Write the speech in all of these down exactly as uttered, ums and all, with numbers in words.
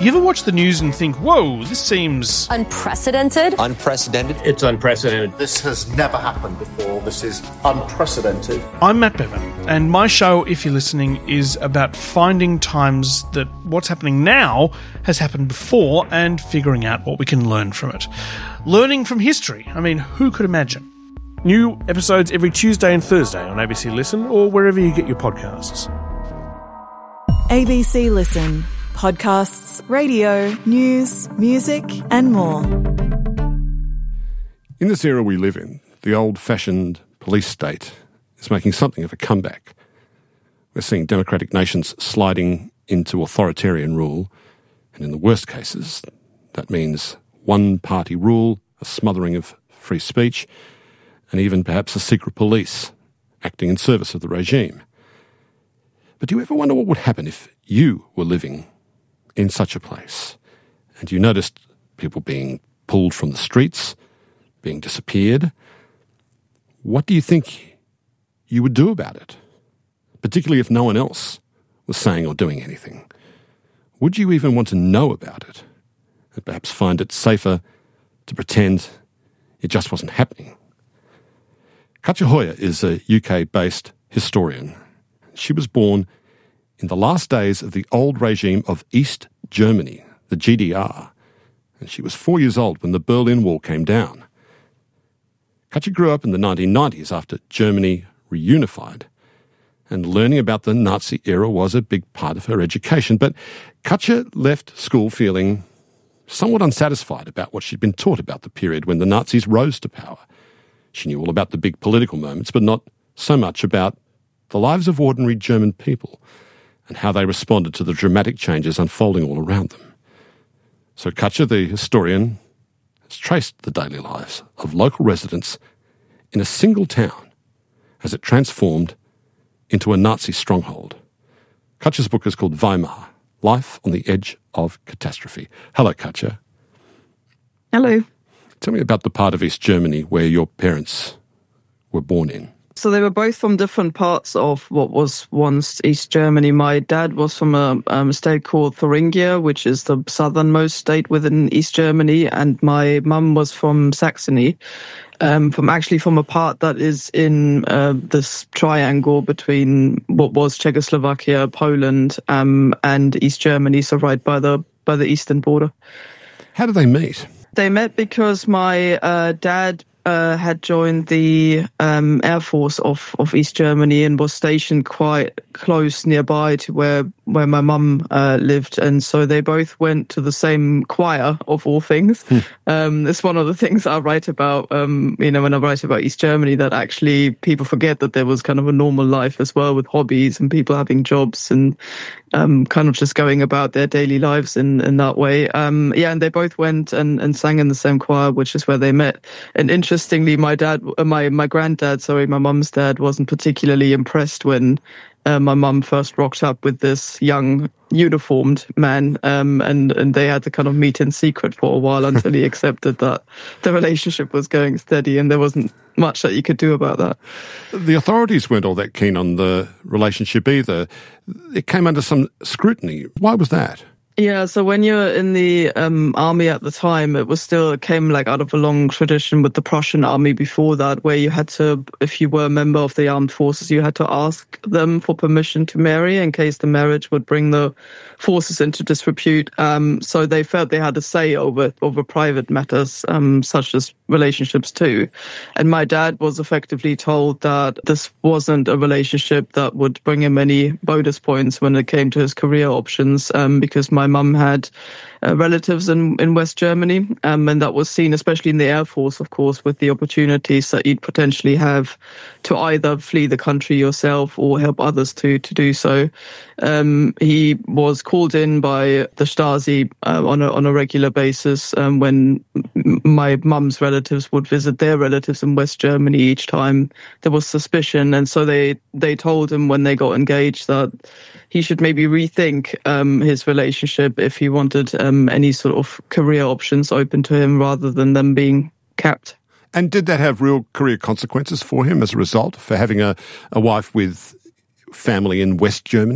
You ever watch the news and think, whoa, this seems... Unprecedented? Unprecedented. It's unprecedented. This has never happened before. This is unprecedented. I'm Matt Bevan, and my show, if you're listening, is about finding times that what's happening now has happened before and figuring out what we can learn from it. Learning from history. I mean, who could imagine? New episodes every Tuesday and Thursday on A B C Listen or wherever you get your podcasts. A B C Listen. Podcasts, radio, news, music and more. In this era we live in, the old-fashioned police state is making something of a comeback. We're seeing democratic nations sliding into authoritarian rule, and in the worst cases, that means one-party rule, a smothering of free speech, and even perhaps a secret police acting in service of the regime. But do you ever wonder what would happen if you were living in such a place and you noticed people being pulled from the streets, being disappeared? What do you think you would do about it? Particularly if no one else was saying or doing anything. Would you even want to know about it? And perhaps find it safer to pretend it just wasn't happening? Katja Hoyer is a U K-based historian. She was born in the last days of the old regime of East Germany, the G D R, and she was four years old when the Berlin Wall came down. Katja grew up in the nineteen nineties after Germany reunified, and learning about the Nazi era was a big part of her education. But Katja left school feeling somewhat unsatisfied about what she'd been taught about the period when the Nazis rose to power. She knew all about the big political moments, but not so much about the lives of ordinary German people and how they responded to the dramatic changes unfolding all around them. So Katja, the historian, has traced the daily lives of local residents in a single town as it transformed into a Nazi stronghold. Katja's book is called Weimar, Life on the Edge of Catastrophe. Hello, Katja. Hello. Tell me about the part of East Germany where your parents were born in. So they were both from different parts of what was once East Germany. My dad was from a um, state called Thuringia, which is the southernmost state within East Germany, and my mum was from Saxony, um, from actually from a part that is in uh, this triangle between what was Czechoslovakia, Poland, um, and East Germany, so right by the by the eastern border. How did they meet? They met because my uh, dad uh, had joined the um, Air Force of, of East Germany and was stationed quite close nearby to where, where my mum uh, lived. And so they both went to the same choir, of all things. Hmm. Um, it's one of the things I write about, um, you know, when I write about East Germany, that actually people forget that there was kind of a normal life as well with hobbies and people having jobs and um, kind of just going about their daily lives in, in that way. Um, yeah, and they both went and, and sang in the same choir, which is where they met. And interestingly, my dad, my, my granddad, sorry, my mum's dad wasn't particularly impressed when Uh, my mum first rocked up with this young uniformed man, um, and, and they had to kind of meet in secret for a while until he accepted that the relationship was going steady and there wasn't much that you could do about that. The authorities weren't all that keen on the relationship either. It came under some scrutiny. Why was that? Yeah, so when you're in the um, army at the time, it was still, it came like out of a long tradition with the Prussian army before that, where you had to, if you were a member of the armed forces, you had to ask them for permission to marry in case the marriage would bring the forces into disrepute. Um, so they felt they had a say over, over private matters, um, such as relationships too. And my dad was effectively told that this wasn't a relationship that would bring him any bonus points when it came to his career options, um, because my My mum had uh, relatives in, in West Germany, um, and that was seen, especially in the Air Force, of course, with the opportunities that you'd potentially have to either flee the country yourself or help others to to do so. Um, he was called in by the Stasi uh, on a on a regular basis um, when my mum's relatives would visit their relatives in West Germany each time there was suspicion, and so they they told him when they got engaged that he should maybe rethink um, his relationship if he wanted um, any sort of career options open to him rather than them being capped. And did that have real career consequences for him as a result, for having a, a wife with family in West Germany?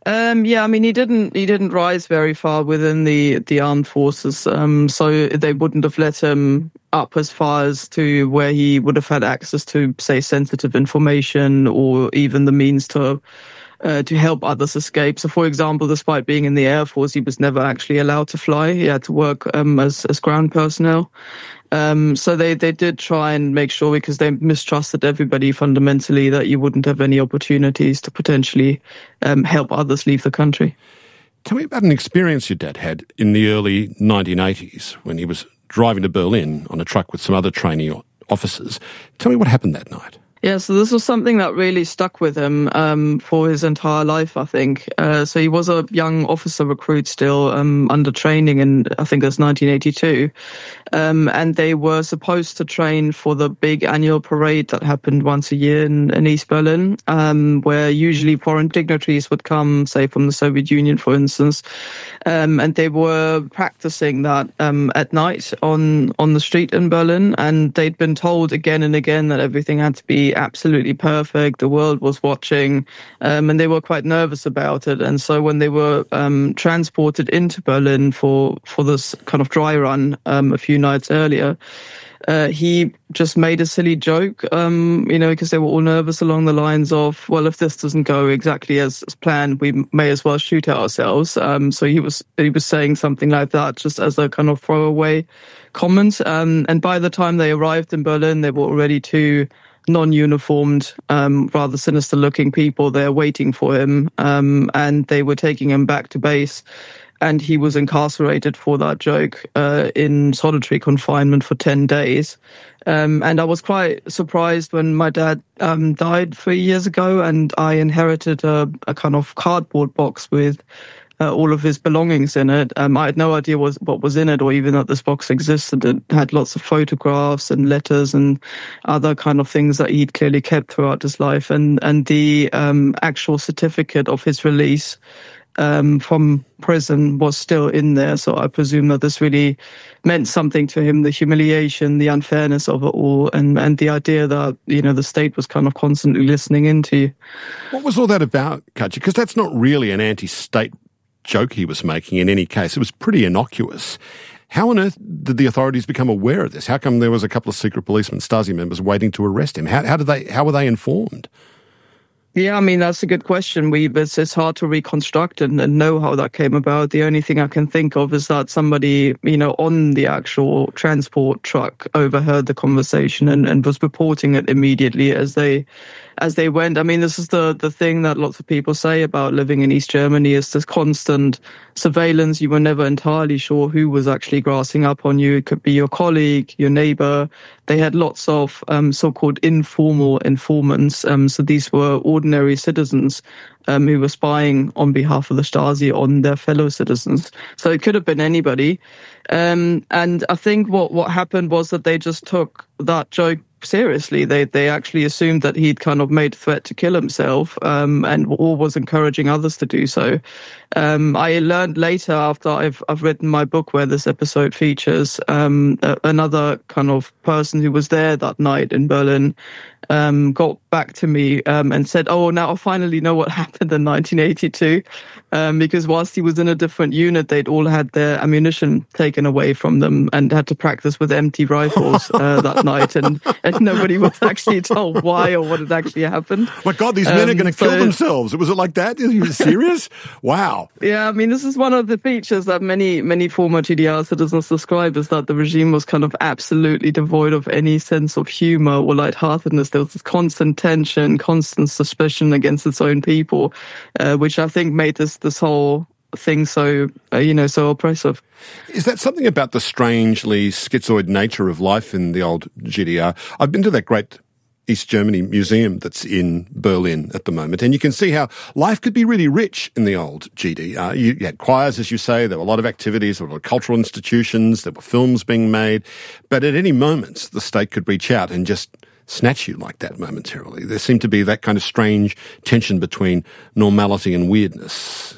Um, yeah, I mean, he didn't he didn't rise very far within the the armed forces, um, so they wouldn't have let him up as far as to where he would have had access to, say, sensitive information or even the means to uh, to help others escape. So, for example, despite being in the Air Force, he was never actually allowed to fly. He had to work um, as as ground personnel. Um, so they, they did try and make sure, because they mistrusted everybody fundamentally, that you wouldn't have any opportunities to potentially um, help others leave the country. Tell me about an experience your dad had in the early nineteen eighties when he was driving to Berlin on a truck with some other trainee officers. Tell me what happened that night. Yeah, so this was something that really stuck with him um, for his entire life, I think. Uh, so he was a young officer recruit still, um, under training in, I think that's nineteen eighty-two. Um, and they were supposed to train for the big annual parade that happened once a year in, in East Berlin, um, where usually foreign dignitaries would come, say from the Soviet Union, for instance. Um, and they were practicing that um, at night on, on the street in Berlin. And they'd been told again and again that everything had to be absolutely perfect. The world was watching, um, and they were quite nervous about it. And so when they were um, transported into Berlin for, for this kind of dry run um, a few nights earlier, uh, he just made a silly joke, um, you know, because they were all nervous along the lines of, well, if this doesn't go exactly as, as planned, we may as well shoot ourselves. Um, so he was he was saying something like that, just as a kind of throwaway comment. Um, and by the time they arrived in Berlin, they were already two non-uniformed, um, rather sinister-looking people there waiting for him, um, and they were taking him back to base. And he was incarcerated for that joke uh, in solitary confinement for ten days. Um, and I was quite surprised when my dad um, died three years ago, and I inherited a, a kind of cardboard box with uh, all of his belongings in it. Um, I had no idea what, what was in it, or even that this box existed. It had lots of photographs and letters and other kind of things that he'd clearly kept throughout his life. And, and the um, actual certificate of his release Um, from prison was still in there. So I presume that this really meant something to him, the humiliation, the unfairness of it all, and, and the idea that, you know, the state was kind of constantly listening into you. What was all that about, Katja? Because that's not really an anti-state joke he was making in any case. It was pretty innocuous. How on earth did the authorities become aware of this? How come there was a couple of secret policemen, Stasi members, waiting to arrest him? How, how did they? How were they informed? Yeah, I mean, that's a good question. We, it's, it's hard to reconstruct and, and know how that came about. The only thing I can think of is that somebody, you know, on the actual transport truck overheard the conversation and, and was reporting it immediately as they as they went. I mean, this is the, the thing that lots of people say about living in East Germany, is this constant surveillance. You were never entirely sure who was actually grassing up on you. It could be your colleague, your neighbor. They had lots of um, so-called informal informants. Um, so these were ordinary citizens um, who were spying on behalf of the Stasi on their fellow citizens. So it could have been anybody. Um, and I think what, what happened was that they just took that joke seriously. They they actually assumed that he'd kind of made a threat to kill himself, um, and or was encouraging others to do so. Um, I learned later, after I've I've written my book where this episode features, um, a, another kind of person who was there that night in Berlin um, got back to me um, and said, "Oh, now I finally know what happened in nineteen eighty-two," um, because whilst he was in a different unit, they'd all had their ammunition taken away from them and had to practice with empty rifles uh, that night, and, and nobody was actually told why or what had actually happened. My God, these men um, are going to so, kill themselves. Was it like that? Are you serious? Wow. Yeah, I mean, this is one of the features that many, many former G D R citizens describe, is that the regime was kind of absolutely devoid of any sense of humor or lightheartedness. There was this constant tension, constant suspicion against its own people, uh, which I think made this this whole thing so, uh, you know, so oppressive. Is that something about the strangely schizoid nature of life in the old G D R? I've been to that great East Germany museum that's in Berlin at the moment, and you can see how life could be really rich in the old G D R. You, you had choirs, as you say, there were a lot of activities, there were cultural institutions, there were films being made, but at any moment the state could reach out and just snatch you like that momentarily. There seemed to be that kind of strange tension between normality and weirdness.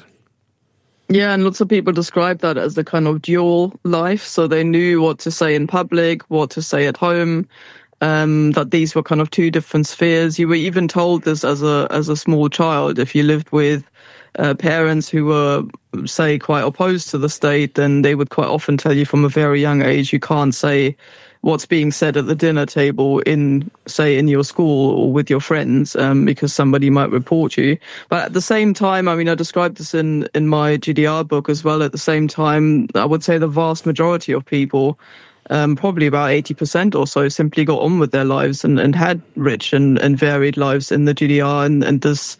Yeah, and lots of people describe that as a kind of dual life. So they knew what to say in public, what to say at home, um, that these were kind of two different spheres. You were even told this as a as a small child. If you lived with uh, parents who were, say, quite opposed to the state, then they would quite often tell you from a very young age you can't say what's being said at the dinner table in, say, in your school or with your friends, um, because somebody might report you. But at the same time, I mean, I described this in, in my G D R book as well. At the same time, I would say the vast majority of people, um, probably about eighty percent or so, simply got on with their lives and, and had rich and, and varied lives in the G D R. And, and this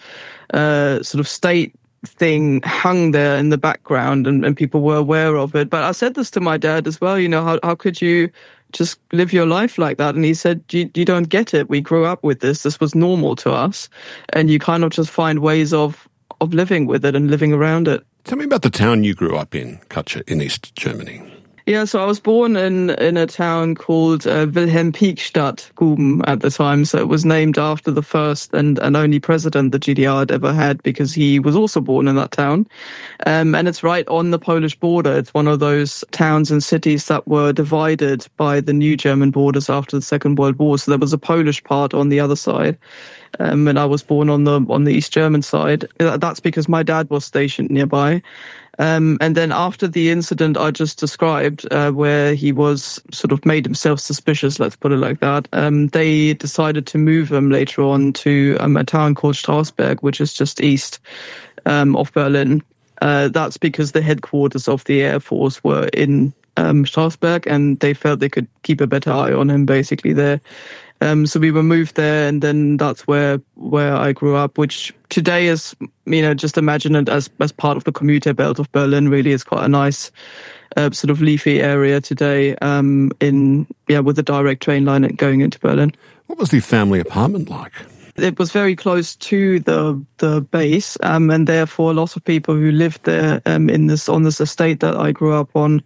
uh, sort of state thing hung there in the background, and, and people were aware of it. But I said this to my dad as well, you know, how, how could you just live your life like that? And he said, you, you don't get it. We grew up with this. This was normal to us. And you kind of just find ways of, of living with it and living around it. Tell me about the town you grew up in, Katja, in East Germany. Yeah, so I was born in, in a town called uh, Wilhelm-Pieck-Stadt, Guben, at the time. So it was named after the first and, and only president the G D R had ever had, because he was also born in that town. Um, and it's right on the Polish border. It's one of those towns and cities that were divided by the new German borders after the Second World War. So there was a Polish part on the other side. Um, and I was born on the on the East German side. That's because my dad was stationed nearby. Um, and then after the incident I just described, uh, where he was sort of made himself suspicious, let's put it like that, um, they decided to move him later on to um, a town called Strausberg, which is just east um, of Berlin. Uh, that's because the headquarters of the Air Force were in um, Strausberg, and they felt they could keep a better eye on him basically there. Um, so we were moved there, and then that's where where I grew up, which today is, you know, just imagine it as, as part of the commuter belt of Berlin. Really, it's quite a nice uh, sort of leafy area today, um, in yeah, with a direct train line going into Berlin. What was the family apartment like? It was very close to the the base, um, and therefore lots of people who lived there um, in this on this estate that I grew up on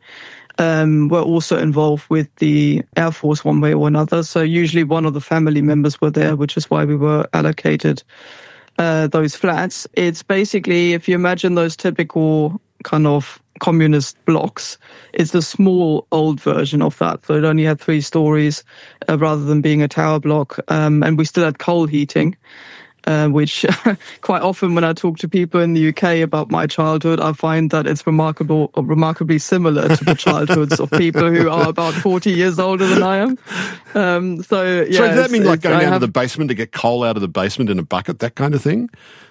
Um, were also involved with the Air Force one way or another. So usually one of the family members were there, which is why we were allocated uh, those flats. It's basically, if you imagine those typical kind of communist blocks, it's a small old version of that. So it only had three stories uh, rather than being a tower block. Um, and we still had coal heating. Uh, which quite often when I talk to people in the U K about my childhood, I find that it's remarkable, remarkably similar to the childhoods of people who are about forty years older than I am. Um, so, yeah. So does that mean like going I down have, to the basement to get coal out of the basement in a bucket, that kind of thing?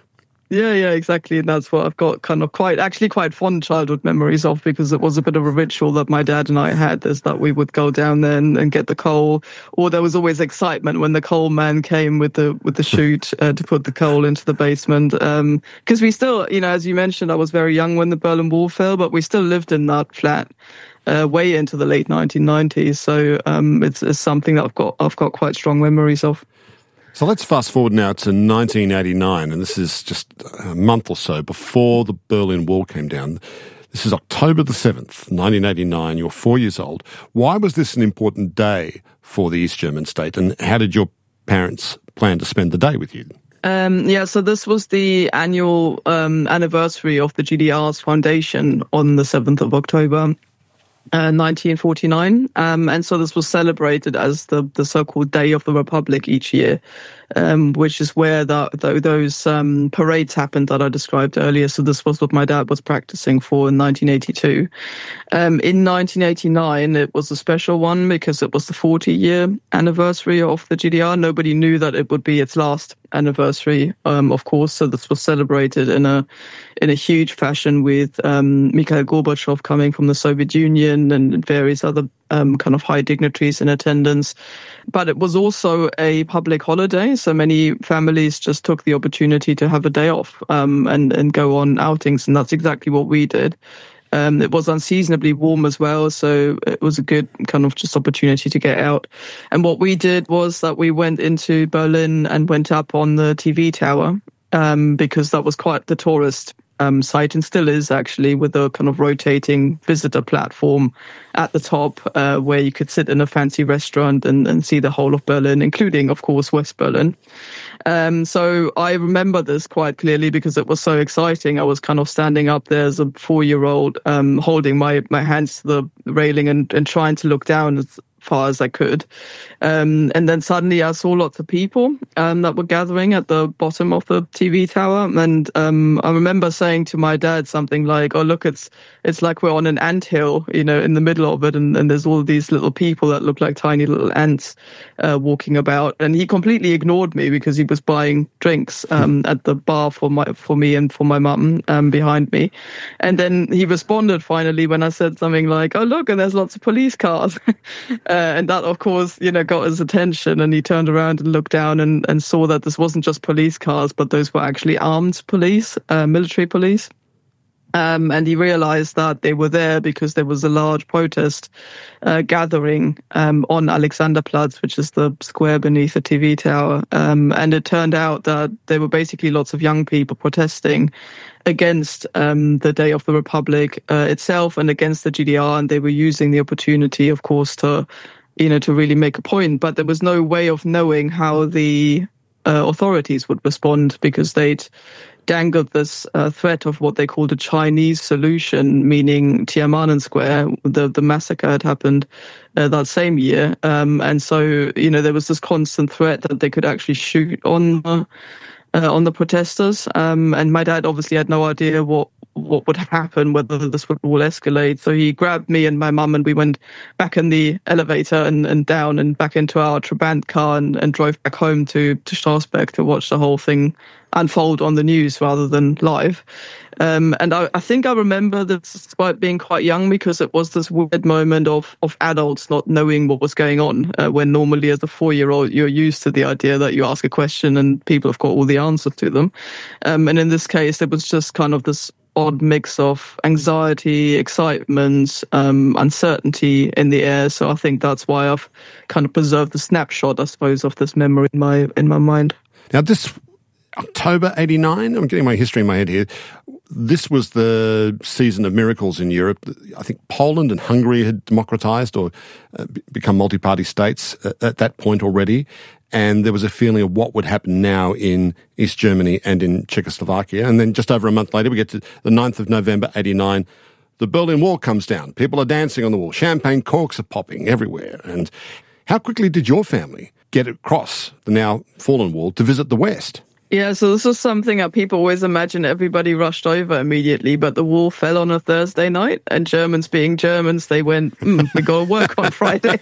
Yeah, yeah, exactly. And that's what I've got kind of quite, actually quite fond childhood memories of, because it was a bit of a ritual that my dad and I had, is that we would go down there and, and get the coal, or there was always excitement when the coal man came with the with the chute uh, to put the coal into the basement. Um, because we still, you know, as you mentioned, I was very young when the Berlin Wall fell, but we still lived in that flat uh, way into the late nineteen nineties. So um, it's, it's something that I've got I've got quite strong memories of. So let's fast forward now to nineteen eighty-nine, and this is just a month or so before the Berlin Wall came down. This is October the seventh, nineteen eighty-nine. You're four years old. Why was this an important day for the East German state, and how did your parents plan to spend the day with you? Um, yeah, so this was the annual um, anniversary of the G D R's foundation on the seventh of October. Uh, nineteen forty-nine, um, and so this was celebrated as the, the so-called Day of the Republic each year, um, which is where the, the, those um, parades happened that I described earlier. So this was what my dad was practicing for in nineteen eighty-two. Um, in nineteen eighty-nine, it was a special one because it was the forty-year anniversary of the G D R. Nobody knew that it would be its last anniversary, um, of course. So this was celebrated in a in a huge fashion with um, Mikhail Gorbachev coming from the Soviet Union and various other um, kind of high dignitaries in attendance. But it was also a public holiday, so many families just took the opportunity to have a day off um, and, and go on outings, and that's exactly what we did. Um, it was unseasonably warm as well, so it was a good kind of just opportunity to get out. And what we did was that we went into Berlin and went up on the T V tower, um, because that was quite the tourist um, site, and still is actually, with a kind of rotating visitor platform at the top, uh, where you could sit in a fancy restaurant and, and see the whole of Berlin, including, of course, West Berlin. Um, so I remember this quite clearly because it was so exciting. I was kind of standing up there as a four-year-old, um, holding my, my hands to the railing and, and trying to look down far as I could. Um, and then suddenly I saw lots of people um, that were gathering at the bottom of the T V tower. And um, I remember saying to my dad something like, oh, look, it's it's like we're on an anthill, you know, in the middle of it. And, and there's all these little people that look like tiny little ants uh, walking about. And he completely ignored me because he was buying drinks um, at the bar for my for me and for my mum um, behind me. And then he responded finally when I said something like, oh, look, and there's lots of police cars. uh, and that, of course, you know, got his attention. And he turned around and looked down and, and saw that this wasn't just police cars, but those were actually armed police, uh, military police. Um, and he realized that they were there because there was a large protest uh, gathering um, on Alexanderplatz, which is the square beneath the T V tower. Um, and it turned out that there were basically lots of young people protesting against um, the Day of the Republic uh, itself and against the G D R. And they were using the opportunity, of course, to, you know, to really make a point. But there was no way of knowing how the uh, authorities would respond because they'd dangled this uh, threat of what they called a Chinese solution, meaning Tiananmen Square. The, the massacre had happened uh, that same year. Um, and so, you know, there was this constant threat that they could actually shoot on uh, uh, on the protesters. Um, and my dad obviously had no idea what what would happen, whether this would all escalate. So he grabbed me and my mum and we went back in the elevator and, and down and back into our Trabant car and, and drove back home to, to Strassberg to watch the whole thing unfold on the news rather than live. Um, and I, I think I remember this despite being quite young because it was this weird moment of, of adults not knowing what was going on uh, when normally as a four-year-old you're used to the idea that you ask a question and people have got all the answers to them. Um, and in this case, it was just kind of this odd mix of anxiety, excitement, um, uncertainty in the air. So I think that's why I've kind of preserved the snapshot, I suppose, of this memory in my in my mind. Now, this October eighty-nine, I'm getting my history in my head here. This was the season of miracles in Europe. I think Poland and Hungary had democratized or uh, become multi-party states at, at that point already. And there was a feeling of what would happen now in East Germany and in Czechoslovakia. And then just over a month later, we get to the ninth of November, eighty-nine. The Berlin Wall comes down. People are dancing on the wall. Champagne corks are popping everywhere. And how quickly did your family get across the now fallen wall to visit the West? Yeah, so this was something that people always imagine everybody rushed over immediately, but the wall fell on a Thursday night, and Germans being Germans, they went, mm, we got to work on Friday.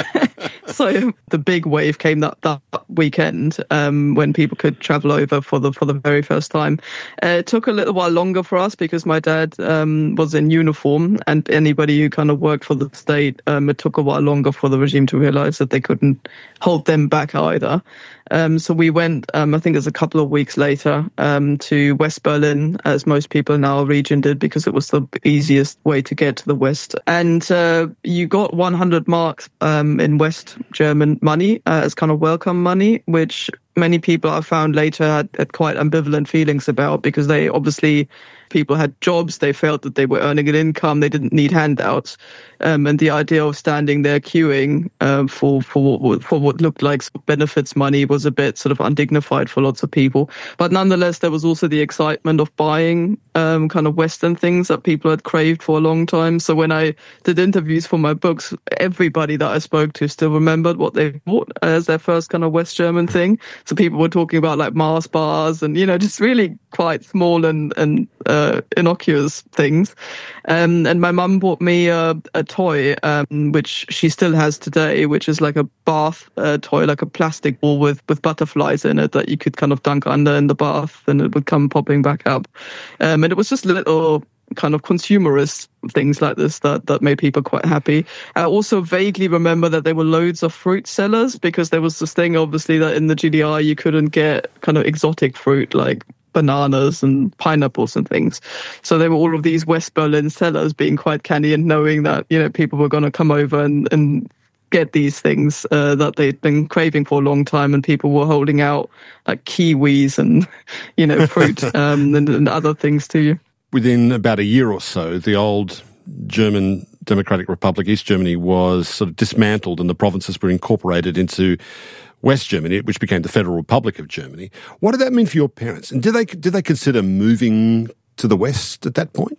So the big wave came that, that weekend um, when people could travel over for the for the very first time. Uh, it took a little while longer for us because my dad um, was in uniform, and anybody who kind of worked for the state, um, it took a while longer for the regime to realize that they couldn't hold them back either. Um, so we went, um, I think it was a couple of weeks later, um, to West Berlin, as most people in our region did, because it was the easiest way to get to the West. And uh, you got one hundred marks um, in West German money uh, as kind of welcome money, which many people I found later had, had quite ambivalent feelings about, because they obviously, people had jobs, they felt that they were earning an income, they didn't need handouts. Um, and the idea of standing there queuing um, for, for, for what looked like benefits money was a bit sort of undignified for lots of people. But nonetheless, there was also the excitement of buying um, kind of Western things that people had craved for a long time. So when I did interviews for my books, everybody that I spoke to still remembered what they bought as their first kind of West German thing. So people were talking about like Mars bars and, you know, just really quite small and, and uh, innocuous things. Um, and my mum bought me a, a toy, um, which she still has today, which is like a bath uh, toy, like a plastic ball with, with butterflies in it that you could kind of dunk under in the bath and it would come popping back up. Um, and it was just little kind of consumerist things like this that, that made people quite happy. I also vaguely remember that there were loads of fruit sellers, because there was this thing, obviously, that in the G D R you couldn't get kind of exotic fruit like bananas and pineapples and things. So there were all of these West Berlin sellers being quite canny and knowing that, you know, people were going to come over and, and get these things uh, that they'd been craving for a long time, and people were holding out like kiwis and, you know, fruit um, and, and other things to you. Within about a year or so, the old German Democratic Republic, East Germany, was sort of dismantled and the provinces were incorporated into West Germany, which became the Federal Republic of Germany. What did that mean for your parents? And did they did they consider moving to the West at that point?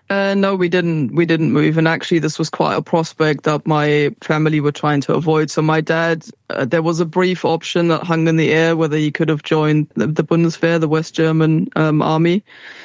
Uh, no, we didn't. We didn't move, and actually, this was quite a prospect that my family were trying to avoid. So, my dad, uh, there was a brief option that hung in the air whether he could have joined the, the Bundeswehr, the West German um, army,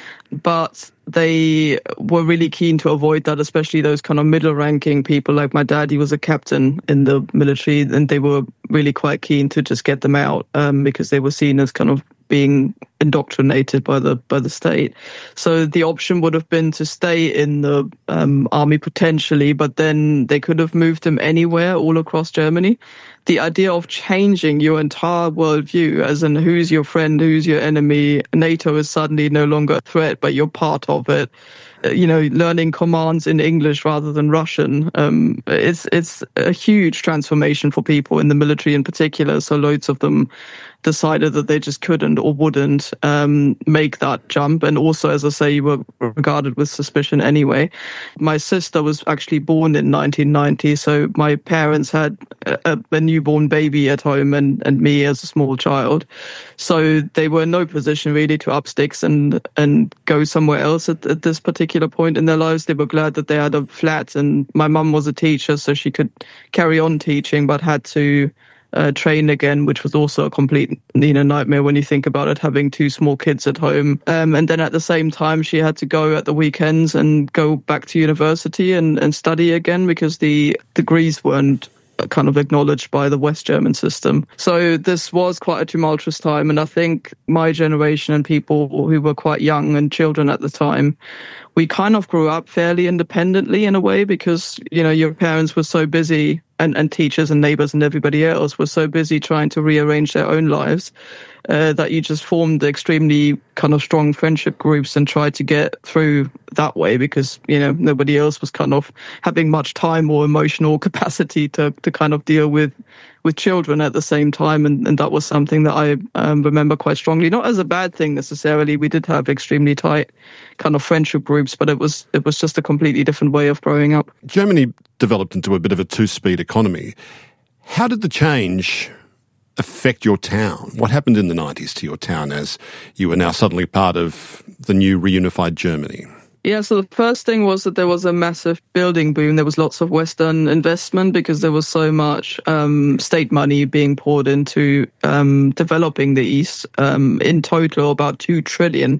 but they were really keen to avoid that, especially those kind of middle-ranking people. Like my dad, he was a captain in the military, and they were really quite keen to just get them out um, because they were seen as kind of being indoctrinated by the by the state. So the option would have been to stay in the um, army potentially, but then they could have moved them anywhere all across Germany. The idea of changing your entire worldview, as in who's your friend, who's your enemy, NATO is suddenly no longer a threat, but you're part of it. You know, learning commands in English rather than Russian. Um, it's it's a huge transformation for people in the military in particular. So loads of them decided that they just couldn't or wouldn't um, make that jump. And also, as I say, you were regarded with suspicion anyway. My sister was actually born in nineteen ninety, so my parents had a, a newborn baby at home and, and me as a small child. So they were in no position really to up sticks and, and go somewhere else at, at this particular point in their lives. They were glad that they had a flat, and my mum was a teacher, so she could carry on teaching, but had to uh, train again, which was also a complete you know nightmare when you think about it, having two small kids at home. Um, and then at the same time, she had to go at the weekends and go back to university and, and study again because the degrees weren't kind of acknowledged by the West German system. So this was quite a tumultuous time, and I think my generation and people who were quite young and children at the time, we kind of grew up fairly independently in a way because, you know, your parents were so busy and, and teachers and neighbors and everybody else were so busy trying to rearrange their own lives uh, that you just formed extremely kind of strong friendship groups and tried to get through that way because, you know, nobody else was kind of having much time or emotional capacity to, to kind of deal with with children at the same time. And, and that was something that I um, remember quite strongly, not as a bad thing necessarily. We did have extremely tight kind of friendship groups, but it was it was just a completely different way of growing up. Germany developed into a bit of a two-speed economy. How did the change affect your town? What happened in the nineties to your town as you were now suddenly part of the new reunified Germany? Yeah, so the first thing was that there was a massive building boom. There was lots of Western investment because there was so much um, state money being poured into um, developing the East. Um, in total, about two trillion,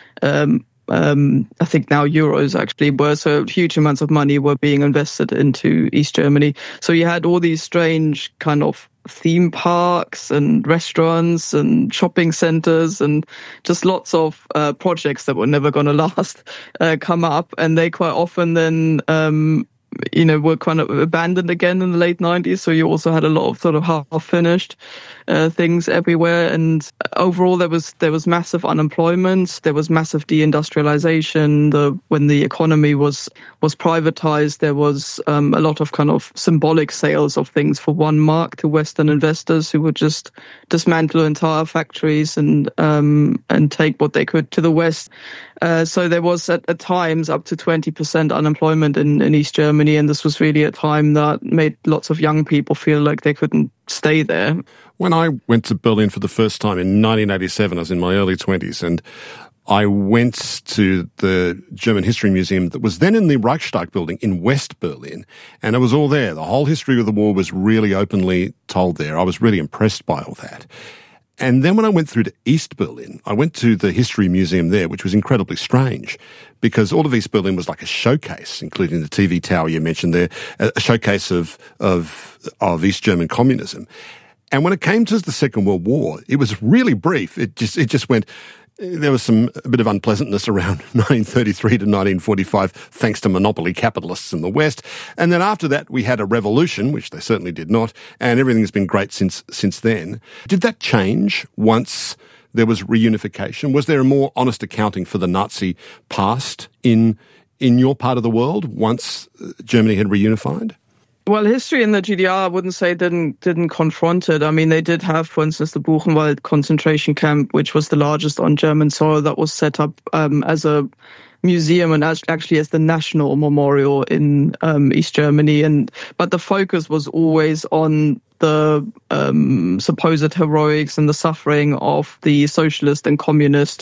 um, um, I think now euros actually, were so huge amounts of money were being invested into East Germany. So you had all these strange kind of theme parks and restaurants and shopping centers and just lots of uh, projects that were never going to last uh, come up, and they quite often then um you know were kind of abandoned again in the late nineties. So you also had a lot of sort of half finished uh, things everywhere, and overall there was there was massive unemployment, there was massive deindustrialization. The when the economy was was privatized, there was um, a lot of kind of symbolic sales of things for one mark to Western investors who would just dismantle entire factories and um, and take what they could to the West. Uh, so there was at, at times up to twenty percent unemployment in, in East Germany, and this was really a time that made lots of young people feel like they couldn't stay there. When I went to Berlin for the first time in nineteen eighty-seven, I was in my early twenties, and I went to the German History Museum that was then in the Reichstag building in West Berlin, and it was all there. The whole history of the war was really openly told there. I was really impressed by all that. And then when I went through to East Berlin, I went to the History Museum there, which was incredibly strange because all of East Berlin was like a showcase, including the T V tower you mentioned there, a showcase of, of, of East German communism. And when it came to the Second World War, it was really brief. It just, it just went, there was some, a bit of unpleasantness around nineteen thirty-three to nineteen forty-five, thanks to monopoly capitalists in the West. And then after that, we had a revolution, which they certainly did not, and everything's been great since, since then. Did that change once there was reunification? Was there a more honest accounting for the Nazi past in, in your part of the world once Germany had reunified? Well, history in the G D R, I wouldn't say didn't didn't confront it. I mean, they did have, for instance, the Buchenwald concentration camp, which was the largest on German soil, that was set up um, as a museum and as, actually as the national memorial in um, East Germany. And but the focus was always on the um, supposed heroics and the suffering of the socialist and communist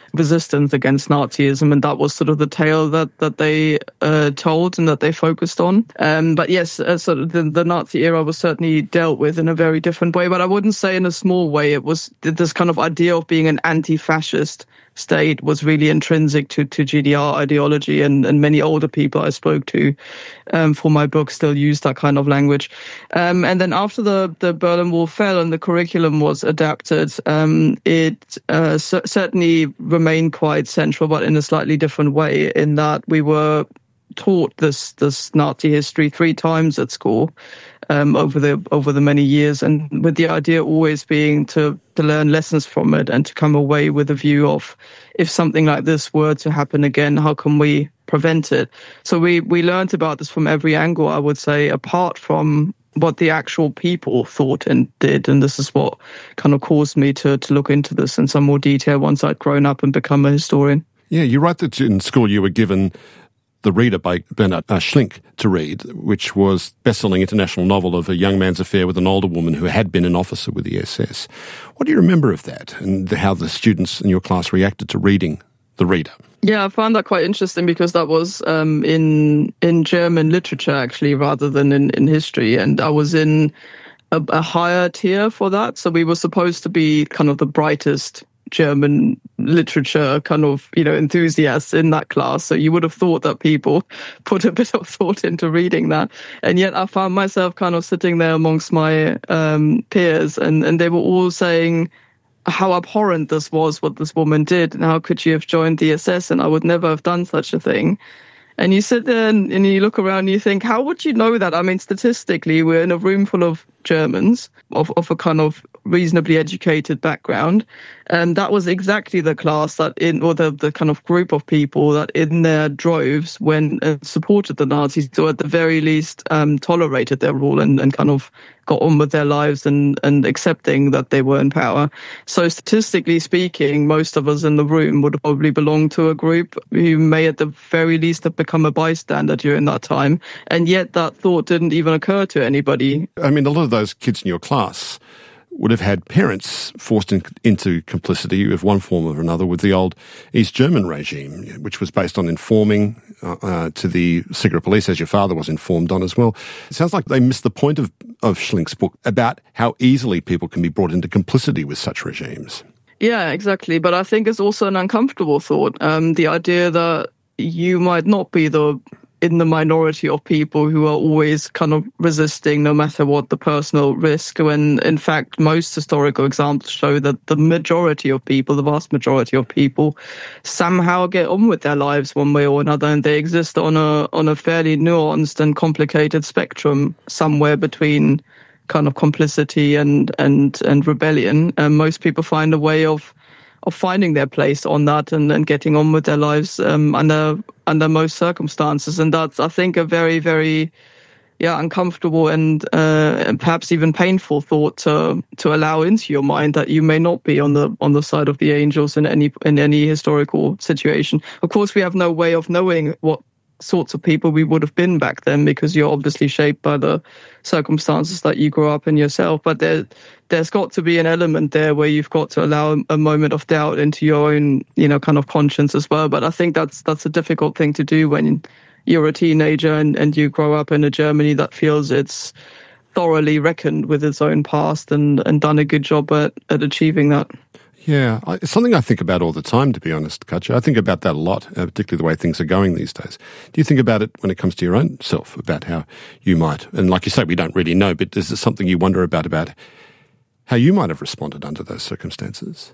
resistance against Nazism, and that was sort of the tale that that they uh, told and that they focused on. Um, but yes, uh, sort of the, the Nazi era was certainly dealt with in a very different way, but I wouldn't say in a small way. It was this kind of idea of being an anti-fascist state was really intrinsic to, to G D R ideology, and, and many older people I spoke to um, for my book still use that kind of language. Um, and then after the, the Berlin Wall fell and the curriculum was adapted, um, it uh, c- certainly remained quite central, but in a slightly different way, in that we were taught this this Nazi history three times at school um, over the over the many years, and with the idea always being to to learn lessons from it and to come away with a view of, if something like this were to happen again, how can we prevent it? So we we learned about this from every angle, I would say, apart from what the actual people thought and did. And this is what kind of caused me to to look into this in some more detail once I'd grown up and become a historian. Yeah, you write that in school you were given The Reader by Bernhard uh, Schlink to read, which was best-selling international novel of a young man's affair with an older woman who had been an officer with the S S. What do you remember of that, and how the students in your class reacted to reading The Reader? Yeah, I found that quite interesting because that was um, in in German literature, actually, rather than in, in history. And I was in a, a higher tier for that. So we were supposed to be kind of the brightest German literature kind of, you know, enthusiasts in that class. So you would have thought that people put a bit of thought into reading that. And yet I found myself kind of sitting there amongst my um, peers, and, and they were all saying how abhorrent this was, what this woman did, and how could she have joined the S S, and I would never have done such a thing. And you sit there and, and you look around and you think, how would you know that? I mean, statistically, we're in a room full of Germans of, of a kind of reasonably educated background. And that was exactly the class that in, or the, the kind of group of people that in their droves went and supported the Nazis, or at the very least um, tolerated their rule and, and kind of got on with their lives and, and accepting that they were in power. So statistically speaking, most of us in the room would probably belong to a group who may at the very least have become a bystander during that time. And yet that thought didn't even occur to anybody. I mean, a lot of those kids in your class would have had parents forced in, into complicity of one form or another with the old East German regime, which was based on informing uh, uh, to the secret police, as your father was informed on as well. It sounds like they missed the point of, of Schlink's book about how easily people can be brought into complicity with such regimes. Yeah, exactly. But I think it's also an uncomfortable thought. Um, the idea that you might not be the in the minority of people who are always kind of resisting no matter what the personal risk, when in fact most historical examples show that the majority of people, the vast majority of people, somehow get on with their lives one way or another, and they exist on a on a fairly nuanced and complicated spectrum somewhere between kind of complicity and and and rebellion. And most people find a way of of finding their place on that and, and getting on with their lives um, under under most circumstances. And that's, I think, a very, very yeah uncomfortable and, uh, and perhaps even painful thought to to allow into your mind, that you may not be on the on the side of the angels in any in any historical situation. Of course, we have no way of knowing what sorts of people we would have been back then, because you're obviously shaped by the circumstances that you grew up in yourself. But there, there's got to be an element there where you've got to allow a moment of doubt into your own, you know, kind of conscience as well. But I think that's that's a difficult thing to do when you're a teenager and, and you grow up in a Germany that feels it's thoroughly reckoned with its own past and, and done a good job at, at achieving that. Yeah, it's something I think about all the time, to be honest, Katja. I think about that a lot, uh, particularly the way things are going these days. Do you think about it when it comes to your own self, about how you might, and like you say, we don't really know, but is there something you wonder about, about how you might have responded under those circumstances?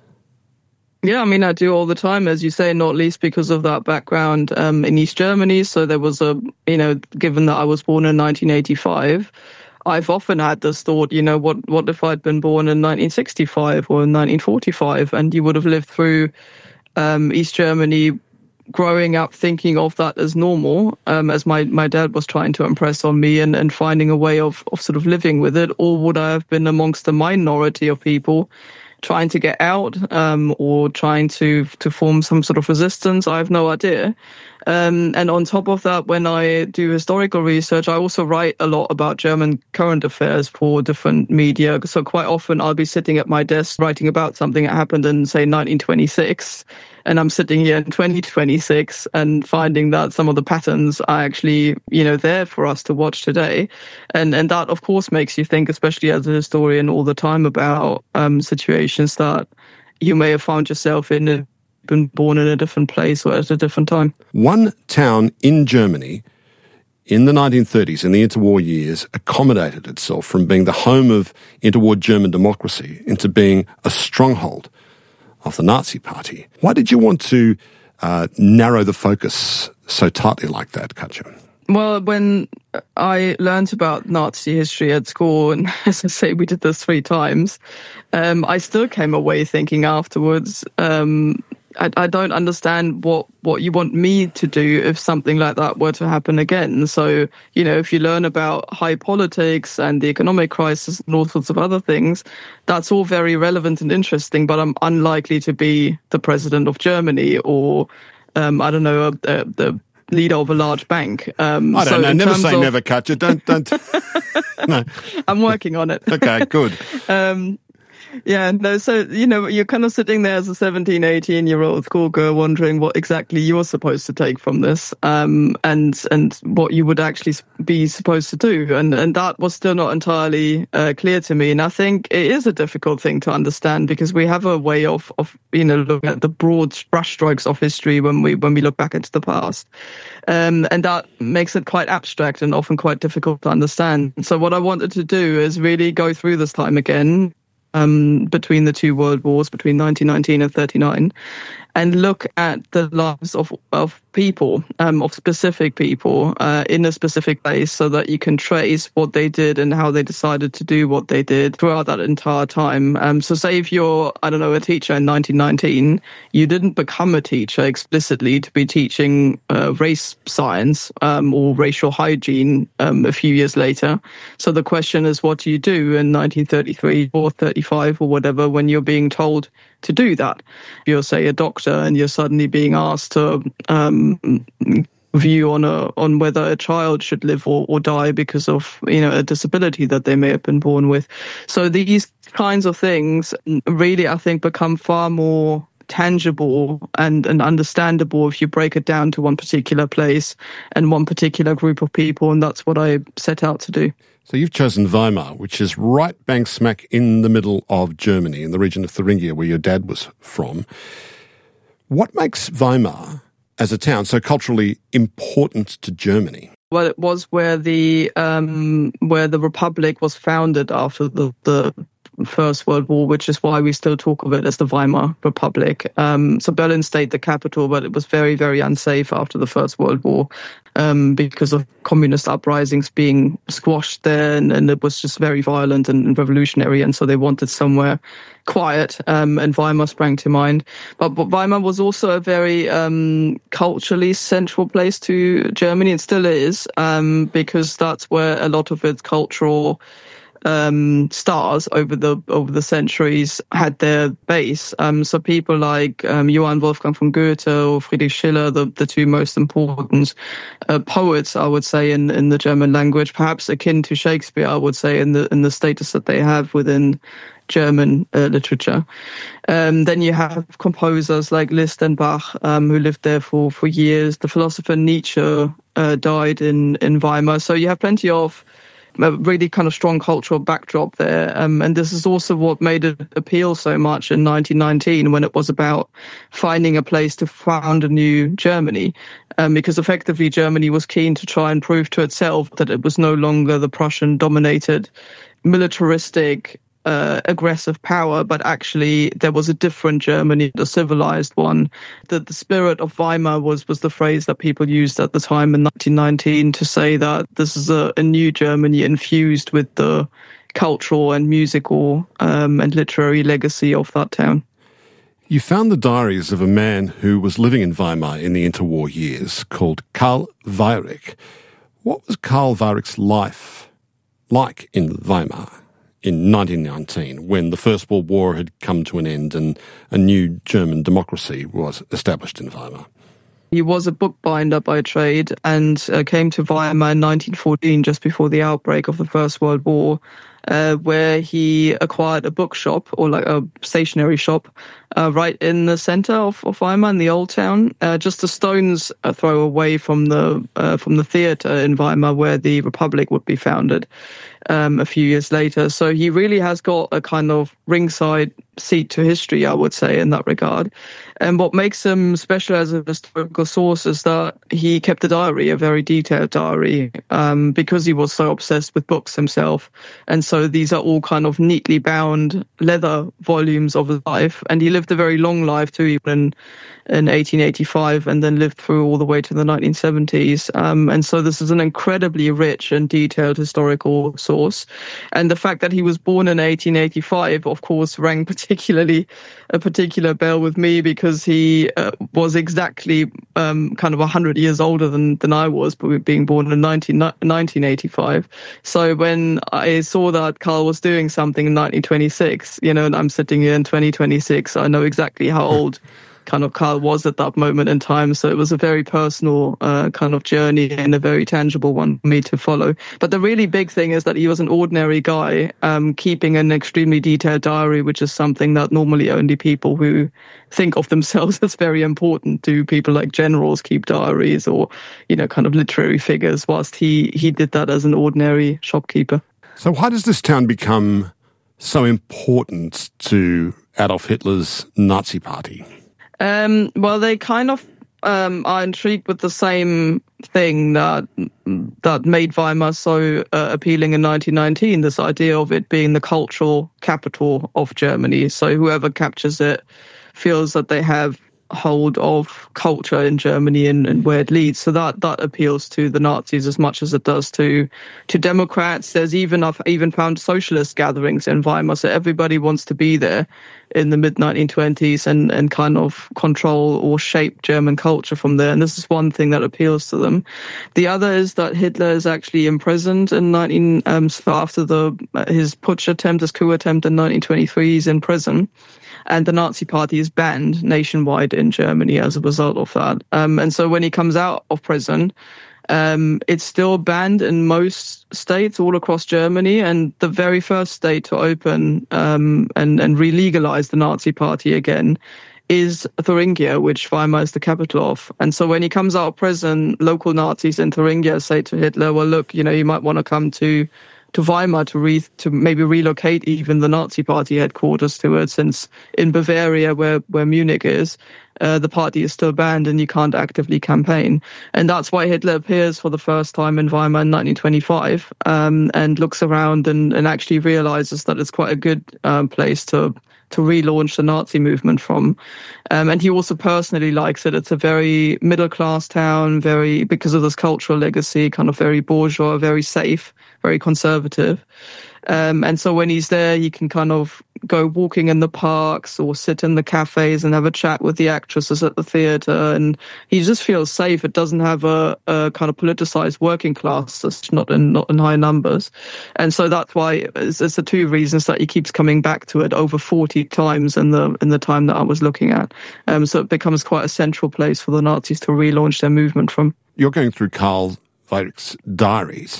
Yeah, I mean, I do all the time, as you say, not least because of that background um, in East Germany. So there was a, you know, given that I was born in nineteen eighty-five, I've often had this thought, you know, what what if I'd been born in nineteen sixty-five or in nineteen forty-five, and you would have lived through um, East Germany, growing up thinking of that as normal, um, as my, my dad was trying to impress on me, and, and finding a way of, of sort of living with it? Or would I have been amongst the minority of people trying to get out um, or trying to to form some sort of resistance? I have no idea. Um, and on top of that, when I do historical research, I also write a lot about German current affairs for different media. So quite often I'll be sitting at my desk writing about something that happened in, say, nineteen twenty-six. And I'm sitting here in twenty twenty-six and finding that some of the patterns are actually, you know, there for us to watch today. And and that, of course, makes you think, especially as a historian, all the time about um, situations that you may have found yourself in, uh, been born in a different place or at a different time. One town in Germany in the nineteen thirties, in the interwar years, accommodated itself from being the home of interwar German democracy into being a stronghold of the Nazi Party. Why did you want to uh, narrow the focus so tightly like that, Katja? Well, when I learned about Nazi history at school, and as I say, we did this three times, um, I still came away thinking afterwards, um, I, I don't understand what, what you want me to do if something like that were to happen again. So, you know, if you learn about high politics and the economic crisis and all sorts of other things, that's all very relevant and interesting, but I'm unlikely to be the president of Germany or, um, I don't know, uh, the leader of a large bank. Um, I don't so know. Never say of, never, Katja. Don't, don't. No. I'm working on it. Okay, good. um, Yeah, no, so, you know, you're kind of sitting there as a seventeen, eighteen-year-old schoolgirl wondering what exactly you're supposed to take from this, um, and and what you would actually be supposed to do. And, and that was still not entirely uh, clear to me. And I think it is a difficult thing to understand because we have a way of, of you know, looking at the broad brushstrokes of history when we when we look back into the past. Um, and that makes it quite abstract and often quite difficult to understand. So what I wanted to do is really go through this time again, Um, between the two world wars, between nineteen nineteen and thirty-nine, and look at the lives of, of people, um, of specific people uh, in a specific place so that you can trace what they did and how they decided to do what they did throughout that entire time. Um, so say if you're, I don't know, a teacher in nineteen nineteen, you didn't become a teacher explicitly to be teaching uh, race science um, or racial hygiene um, a few years later. So the question is, what do you do in nineteen thirty-three or thirty-five or whatever when you're being told to do that? You're, say, a doctor and you're suddenly being asked to um, view on a on whether a child should live or, or die because of, you know, a disability that they may have been born with. So these kinds of things really, I think, become far more tangible and, and understandable if you break it down to one particular place and one particular group of people, and that's what I set out to do. So you've chosen Weimar, which is right bang smack in the middle of Germany, in the region of Thuringia, where your dad was from. What makes Weimar, as a town, so culturally important to Germany? Well, it was where the um, where the Republic was founded after the, the First World War, which is why we still talk of it as the Weimar Republic. Um, so Berlin stayed the capital, but it was very, very unsafe after the First World War um, because of communist uprisings being squashed there, and, and it was just very violent and, and revolutionary, and so they wanted somewhere quiet, um, and Weimar sprang to mind. But, but Weimar was also a very um, culturally central place to Germany, and still is, um, because that's where a lot of its cultural Um, stars over the over the centuries had their base. Um, so people like um, Johann Wolfgang von Goethe or Friedrich Schiller, the, the two most important uh, poets, I would say, in, in the German language, perhaps akin to Shakespeare, I would say, in the in the status that they have within German uh, literature. Um, then you have composers like Liszt and Bach, um, who lived there for, for years. The philosopher Nietzsche uh, died in, in Weimar. So you have plenty of a really kind of strong cultural backdrop there. Um, and this is also what made it appeal so much in nineteen nineteen when it was about finding a place to found a new Germany. Um, because effectively Germany was keen to try and prove to itself that it was no longer the Prussian-dominated, militaristic, Uh, aggressive power, but actually there was a different Germany, a civilized one. The, the spirit of Weimar was, was the phrase that people used at the time in nineteen nineteen to say that this is a, a new Germany infused with the cultural and musical um, and literary legacy of that town. You found the diaries of a man who was living in Weimar in the interwar years called Karl Weyrich. What was Karl Weyrich's life like in Weimar in nineteen nineteen, when the First World War had come to an end and a new German democracy was established in Weimar? He was a bookbinder by trade and uh, came to Weimar in nineteen fourteen, just before the outbreak of the First World War, uh, where he acquired a bookshop, or like a stationery shop, uh, right in the center of, of Weimar, in the old town, uh, just a stone's throw away from the uh, from the theater in Weimar where the Republic would be founded um, a few years later. So he really has got a kind of ringside seat to history, I would say, in that regard. And what makes him special as a historical source is that he kept a diary, a very detailed diary, um, because he was so obsessed with books himself. And so these are all kind of neatly bound leather volumes of his life. And he lived a very long life too, even in, in eighteen eighty-five, and then lived through all the way to the nineteen seventies. Um, and so this is an incredibly rich and detailed historical source. And the fact that he was born in eighteen eighty-five, of course, rang particularly a particular bell with me, because he uh, was exactly um, kind of one hundred years older than, than I was, but being born in nineteen eighty-five. So when I saw that Carl was doing something in nineteen twenty-six, you know, and I'm sitting here in twenty twenty-six, I know exactly how old kind of Carl was at that moment in time. So it was a very personal uh, kind of journey and a very tangible one for me to follow. But the really big thing is that he was an ordinary guy, um, keeping an extremely detailed diary, which is something that normally only people who think of themselves as very important do. People like generals keep diaries, or, you know, kind of literary figures, whilst he, he did that as an ordinary shopkeeper. So why does this town become so important to Adolf Hitler's Nazi Party? Um, well, they kind of um, are intrigued with the same thing that that made Weimar so uh, appealing in nineteen nineteen, this idea of it being the cultural capital of Germany. So whoever captures it feels that they have hold of culture in Germany and, and where it leads. So that that appeals to the Nazis as much as it does to to Democrats. There's even I've even found socialist gatherings in Weimar, so everybody wants to be there in the mid nineteen twenties and and kind of control or shape German culture from there. And this is one thing that appeals to them. The other is that Hitler is actually imprisoned in nineteen um, so after the his putsch attempt, his coup attempt in nineteen twenty-three. He's in prison. And the Nazi Party is banned nationwide in Germany as a result of that. Um, and so when he comes out of prison, um, it's still banned in most states all across Germany. And the very first state to open um, and, and re-legalize the Nazi Party again is Thuringia, which Weimar is the capital of. And so when he comes out of prison, local Nazis in Thuringia say to Hitler, well, look, you know, you might want to come to to Weimar to re- to maybe relocate even the Nazi Party headquarters to it, since in Bavaria, where, where Munich is, uh, the party is still banned and you can't actively campaign. And that's why Hitler appears for the first time in Weimar in nineteen twenty-five um, and looks around and, and actually realizes that it's quite a good um, place to to relaunch the Nazi movement from. Um, and he also personally likes it. It's a very middle-class town, very, because of this cultural legacy, kind of very bourgeois, very safe, very conservative. Um, and so when he's there, he can kind of go walking in the parks or sit in the cafes and have a chat with the actresses at the theatre. And he just feels safe. It doesn't have a, a kind of politicized working class. It's not in, not in high numbers. And so that's why it's, it's the two reasons that he keeps coming back to it over forty times in the, in the time that I was looking at. Um, so it becomes quite a central place for the Nazis to relaunch their movement from. You're going through Karl Weirich's diaries.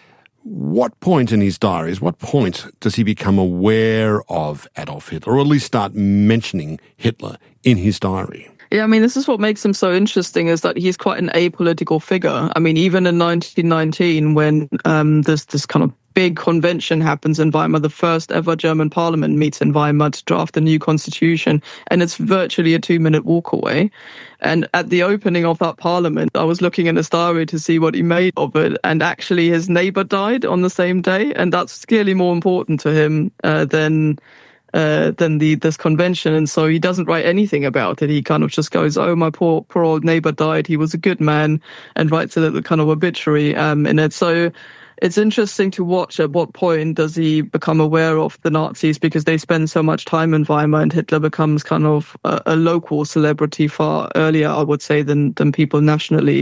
What point in his diaries, what point does he become aware of Adolf Hitler, or at least start mentioning Hitler in his diary? Yeah, I mean, this is what makes him so interesting, is that he's quite an apolitical figure. I mean, even in nineteen nineteen, when um, this this kind of big convention happens in Weimar, the first ever German parliament meets in Weimar to draft a new constitution, and it's virtually a two-minute walk away. And at the opening of that parliament, I was looking in his diary to see what he made of it, and actually his neighbor died on the same day, and that's clearly more important to him uh, than... Uh, than the this convention, and so he doesn't write anything about it. He kind of just goes, "Oh, my poor poor old neighbor died. He was a good man," and writes a little kind of obituary um, in it. So it's interesting to watch at what point does he become aware of the Nazis, because they spend so much time in Weimar, and Hitler becomes kind of a, a local celebrity far earlier, I would say, than than people nationally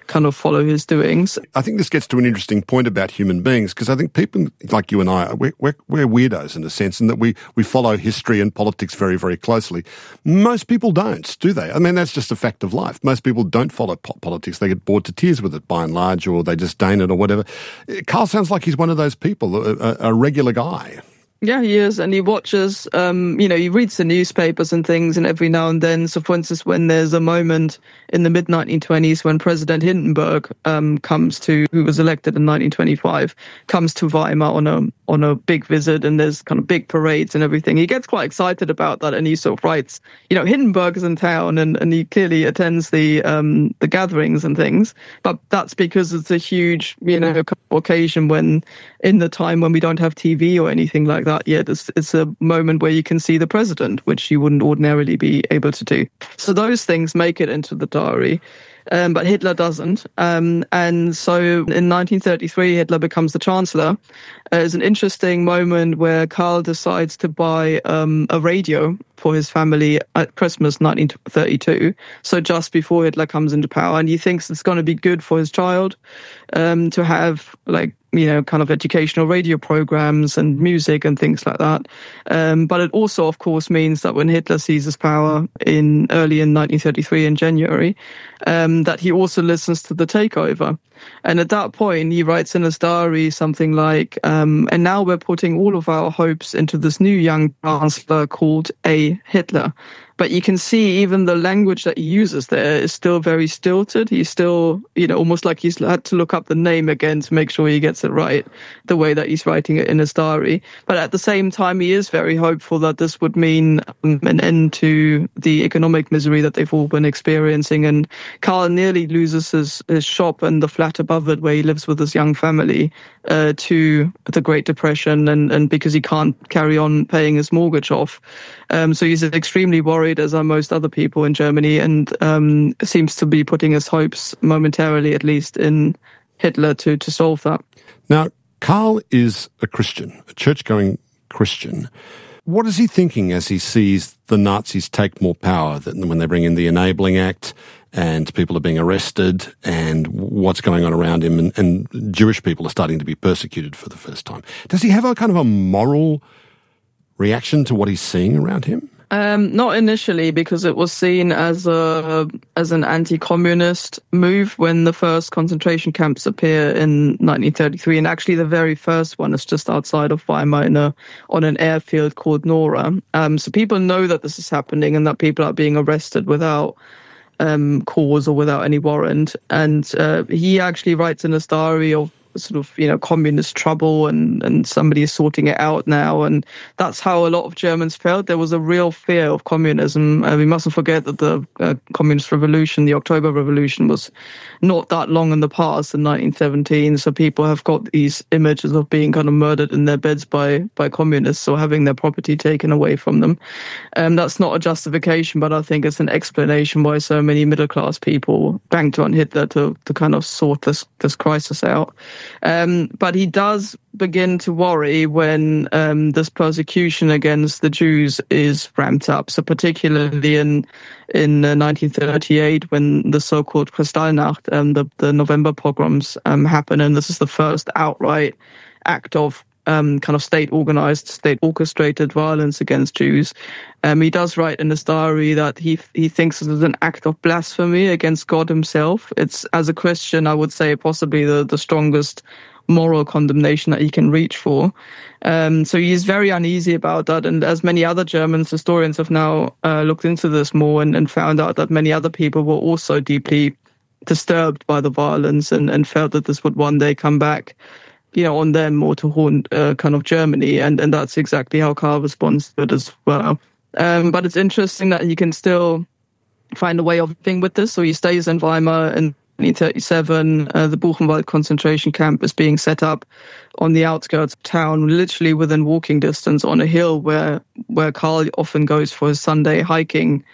kind of follow his doings. I think this gets to an interesting point about human beings, because I think people like you and I, we're, we're, we're weirdos in a sense, in that we, we follow history and politics very, very closely. Most people don't, do they? I mean, that's just a fact of life. Most people don't follow po- politics. They get bored to tears with it by and large, or they disdain it or whatever. Carl sounds like he's one of those people, a, a regular guy. Yeah, he is, and he watches, um, you know, he reads the newspapers and things, and every now and then, so for instance, when there's a moment in the mid nineteen twenties when President Hindenburg um, comes to, who was elected in nineteen twenty-five, comes to Weimar on a on a big visit, and there's kind of big parades and everything. He gets quite excited about that, and he sort of writes, you know, Hindenburg is in town, and, and he clearly attends the um, the gatherings and things, but that's because it's a huge, you know, occasion when, in the time when we don't have T V or anything like that yet, it's, it's a moment where you can see the president, which you wouldn't ordinarily be able to do. So those things make it into the diary. Um, but Hitler doesn't. Um, and so in nineteen thirty-three, Hitler becomes the chancellor. Uh, it's an interesting moment where Karl decides to buy um, a radio for his family at Christmas nineteen thirty-two, so just before Hitler comes into power. And he thinks it's going to be good for his child um, to have, like, you know, kind of educational radio programs and music and things like that. Um, but it also, of course, means that when Hitler seizes power in early in nineteen thirty-three in January, um, that he also listens to the takeover. And at that point, he writes in his diary something like, um, and now we're putting all of our hopes into this new young chancellor called A. Hitler. But you can see even the language that he uses there is still very stilted. He's still, you know, almost like he's had to look up the name again to make sure he gets it right, the way that he's writing it in his diary. But at the same time, he is very hopeful that this would mean um, an end to the economic misery that they've all been experiencing. And Karl nearly loses his, his shop and the flat above it where he lives with his young family uh, to the Great Depression, and, and because he can't carry on paying his mortgage off. Um, so he's extremely worried, as are most other people in Germany, and um, seems to be putting his hopes, momentarily at least, in Hitler to, to solve that. Now, Karl is a Christian, a church-going Christian. What is he thinking as he sees the Nazis take more power, that when they bring in the Enabling Act and people are being arrested and what's going on around him, and, and Jewish people are starting to be persecuted for the first time? Does he have a kind of a moral reaction to what he's seeing around him? Um, not initially, because it was seen as a as an anti-communist move when the first concentration camps appear in nineteen thirty-three, and actually the very first one is just outside of Weimar in a, on an airfield called Nora. Um, so people know that this is happening and that people are being arrested without um, cause or without any warrant. And uh, he actually writes in his diary of sort of, you know, communist trouble, and, and somebody is sorting it out now. And that's how a lot of Germans felt. There was a real fear of communism. Uh, we mustn't forget that the uh, communist revolution, the October Revolution, was not that long in the past, in nineteen seventeen. So people have got these images of being kind of murdered in their beds by, by communists, or having their property taken away from them. Um, that's not a justification, but I think it's an explanation why so many middle-class people banked on Hitler to, to kind of sort this, this crisis out. Um, but he does begin to worry when um, this persecution against the Jews is ramped up. So particularly in in uh, nineteen thirty-eight, when the so-called Kristallnacht, um, the, the November pogroms um, happen, and this is the first outright act of um, kind of state-organized, state-orchestrated violence against Jews. Um, he does write in his diary that he he thinks it is an act of blasphemy against God himself. It's, as a Christian, I would say possibly the, the strongest moral condemnation that he can reach for. Um, so he is very uneasy about that. And as many other Germans, historians have now uh, looked into this more and, and found out that many other people were also deeply disturbed by the violence, and, and felt that this would one day come back, you know, on them, or to haunt uh, kind of Germany. And, and that's exactly how Karl responds to it as well. Um, but it's interesting that he can still find a way of being with this. So he stays in Weimar in nineteen thirty-seven. Uh, the Buchenwald concentration camp is being set up on the outskirts of town, literally within walking distance, on a hill where, where Karl often goes for his Sunday hiking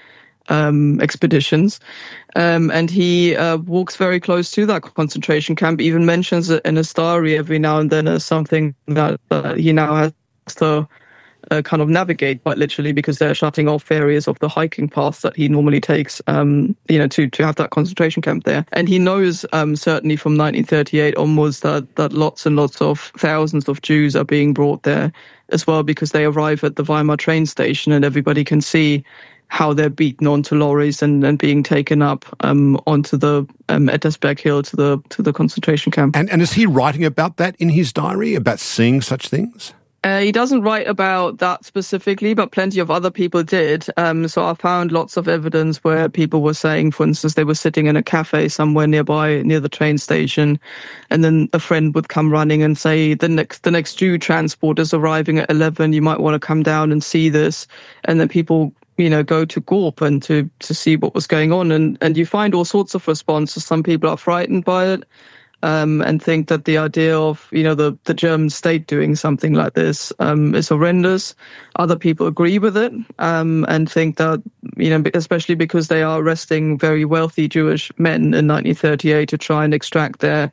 um, expeditions. Um, and he uh, walks very close to that concentration camp, even mentions it in his diary every now and then as something that uh, he now has to uh, kind of navigate quite literally, because they're shutting off areas of the hiking paths that he normally takes, um, you know, to, to have that concentration camp there. And he knows um, certainly from nineteen thirty-eight onwards that, that lots and lots of thousands of Jews are being brought there as well, because they arrive at the Weimar train station and everybody can see how they're beaten onto lorries and, and being taken up um, onto the um, Ettersberg Hill to the to the concentration camp. And, and is he writing about that in his diary, about seeing such things? Uh, he doesn't write about that specifically, but plenty of other people did. Um, so I found lots of evidence where people were saying, for instance, they were sitting in a cafe somewhere nearby, near the train station, and then a friend would come running and say, the next the next Jew transport is arriving at eleven, you might want to come down and see this. And then people, you know, go to Gorp and to, to see what was going on. And, and you find all sorts of responses. Some people are frightened by it. Um, and think that the idea of, you know, the, the German state doing something like this um, is horrendous. Other people agree with it um, and think that, you know, especially because they are arresting very wealthy Jewish men in nineteen thirty-eight to try and extract their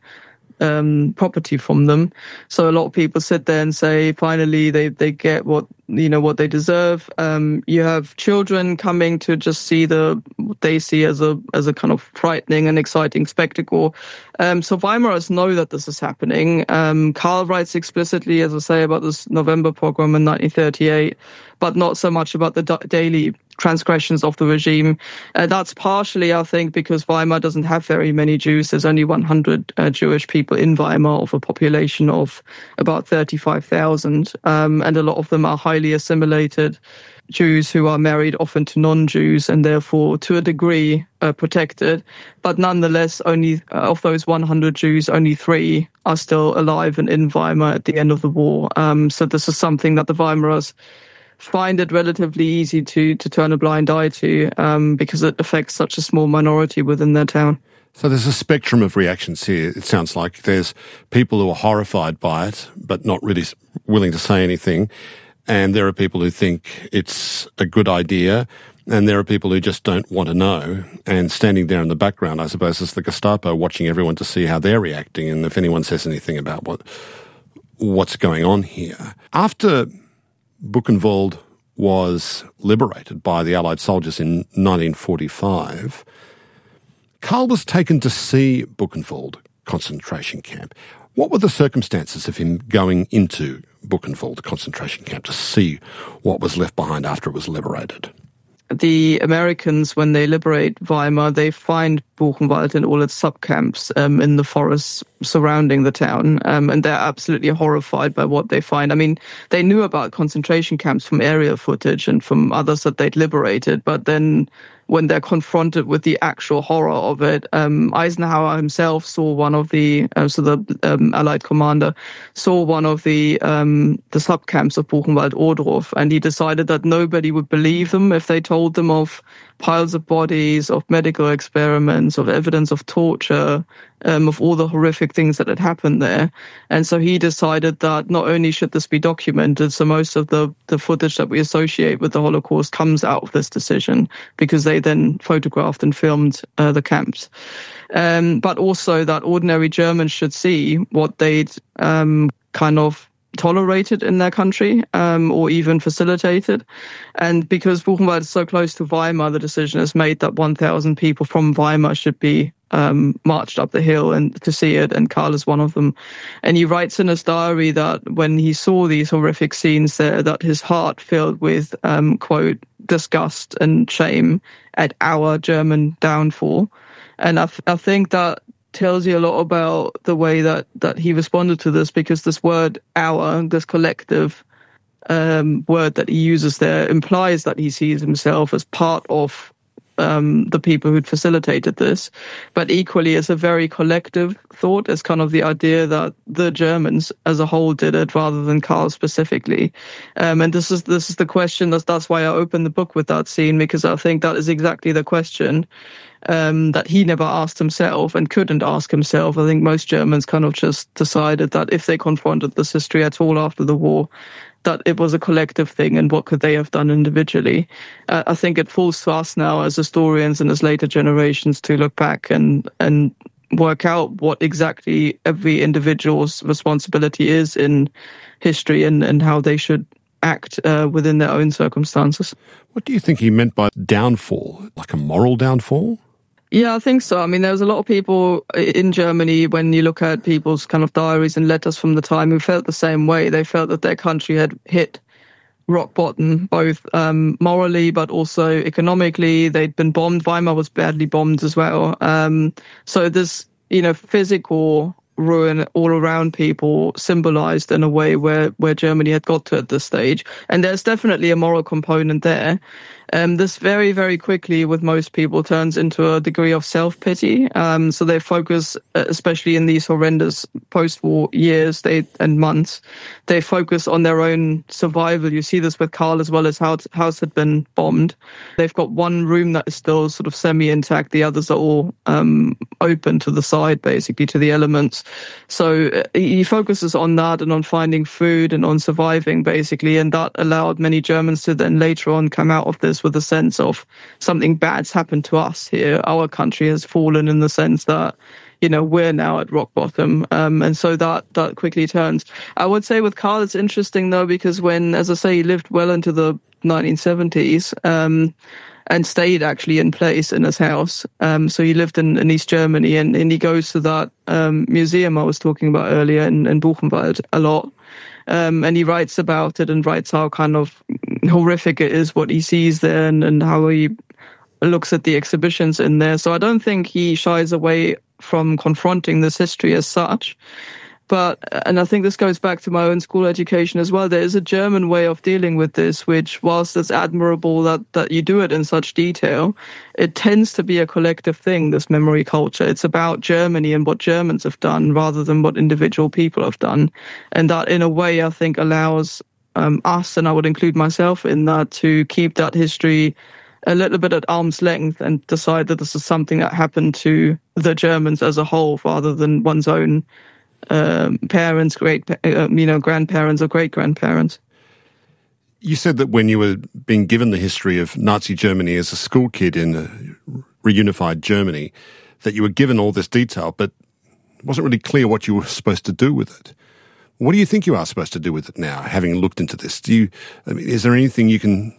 um, property from them. So a lot of people sit there and say, finally, they, they get what, you know, what they deserve. Um, you have children coming to just see the, what they see as a, as a kind of frightening and exciting spectacle. Um, so Weimarers know that this is happening. Um, Karl writes explicitly, as I say, about this November pogrom in nineteen thirty-eight, but not so much about the da- daily transgressions of the regime. Uh, that's partially, I think, because Weimar doesn't have very many Jews. There's only one hundred uh, Jewish people in Weimar of a population of about thirty-five thousand. Um, and a lot of them are highly assimilated Jews who are married often to non-Jews and therefore, to a degree, uh, protected. But nonetheless, only uh, of those one hundred Jews, only three are still alive and in Weimar at the end of the war. Um, so this is something that the Weimarers find it relatively easy to to turn a blind eye to um, because it affects such a small minority within their town. So there's a spectrum of reactions here. It sounds like there's people who are horrified by it, but not really willing to say anything. And there are people who think it's a good idea. And there are people who just don't want to know. And standing there in the background, I suppose, is the Gestapo watching everyone to see how they're reacting and if anyone says anything about what what's going on here. After Buchenwald was liberated by the Allied soldiers in nineteen forty-five, Karl was taken to see Buchenwald concentration camp. What were the circumstances of him going into Buchenwald concentration camp to see what was left behind after it was liberated? The Americans, when they liberate Weimar, they find Buchenwald and all its subcamps um, in the forests surrounding the town, um, and they're absolutely horrified by what they find. I mean, they knew about concentration camps from aerial footage and from others that they'd liberated, but then when they're confronted with the actual horror of it, um, Eisenhower himself saw one of the, uh, so the um, Allied commander saw one of the um, the subcamps of Buchenwald-Ohrdruf, and he decided that nobody would believe them if they told them of piles of bodies, of medical experiments, of evidence of torture, um, of all the horrific things that had happened there. And so he decided that not only should this be documented, so most of the, the footage that we associate with the Holocaust comes out of this decision, because they then photographed and filmed uh, the camps. Um, but also that ordinary Germans should see what they'd um, kind of tolerated in their country um, or even facilitated. And because Buchenwald is so close to Weimar, the decision is made that one thousand people from Weimar should be um, marched up the hill and to see it, and Karl is one of them. And he writes in his diary that when he saw these horrific scenes there, that his heart filled with, um, quote, disgust and shame at our German downfall. And I, th- I think that tells you a lot about the way that, that he responded to this, because this word our, this collective um, word that he uses there, implies that he sees himself as part of um, the people who'd facilitated this. But equally, it's a very collective thought. It's kind of the idea that the Germans as a whole did it rather than Karl specifically. Um, and this is this is the question. That's, that's why I opened the book with that scene, because I think that is exactly the question Um, that he never asked himself and couldn't ask himself. I think most Germans kind of just decided that if they confronted this history at all after the war, that it was a collective thing and what could they have done individually. Uh, I think it falls to us now as historians and as later generations to look back and, and work out what exactly every individual's responsibility is in history and, and how they should act uh, within their own circumstances. What do you think he meant by downfall? Like a moral downfall? Yeah, I think so. I mean, there's a lot of people in Germany, when you look at people's kind of diaries and letters from the time, who felt the same way. They felt that their country had hit rock bottom, both um, morally but also economically. They'd been bombed. Weimar was badly bombed as well. Um, so this, you know, physical ruin all around people symbolized in a way where, where Germany had got to at this stage. And there's definitely a moral component there. Um, this very, very quickly with most people turns into a degree of self-pity. Um, so they focus, especially in these horrendous post-war years they, and months, they focus on their own survival. You see this with Karl as well, as how house had been bombed. They've got one room that is still sort of semi-intact. The others are all um, open to the side, basically, to the elements. So uh, he focuses on that and on finding food and on surviving, basically. And that allowed many Germans to then later on come out of this with a sense of something bad's happened to us here. Our country has fallen in the sense that, you know, we're now at rock bottom. Um, and so that, that quickly turns. I would say with Karl, it's interesting though, because when, as I say, he lived well into the nineteen seventies, um, and stayed actually in place in his house. Um, so he lived in, in East Germany, and, and he goes to that um, museum I was talking about earlier in, in Buchenwald a lot. Um, and he writes about it and writes how kind of horrific it is what he sees there, and, and how he looks at the exhibitions in there. So I don't think he shies away from confronting this history as such. But, and I think this goes back to my own school education as well, there is a German way of dealing with this, which, whilst it's admirable that, that you do it in such detail, it tends to be a collective thing, this memory culture. It's about Germany and what Germans have done rather than what individual people have done. And that, in a way, I think allows um, us, and I would include myself in that, to keep that history a little bit at arm's length and decide that this is something that happened to the Germans as a whole rather than one's own Um, parents, great, uh, you know, grandparents or great-grandparents. You said that when you were being given the history of Nazi Germany as a school kid in a reunified Germany, that you were given all this detail, but it wasn't really clear what you were supposed to do with it. What do you think you are supposed to do with it now, having looked into this? Do you, I mean, is there anything you can...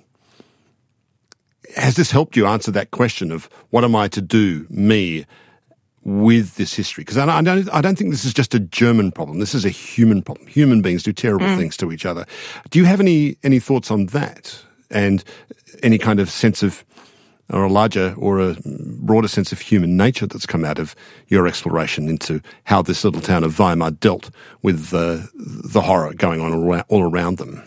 Has this helped you answer that question of what am I to do, me, with this history? Because I don't, I don't think this is just a German problem. This is a human problem. Human beings do terrible mm. things to each other. Do you have any, any thoughts on that, and any kind of sense of, or a larger or a broader sense of human nature that's come out of your exploration into how this little town of Weimar dealt with the, the horror going on all around them?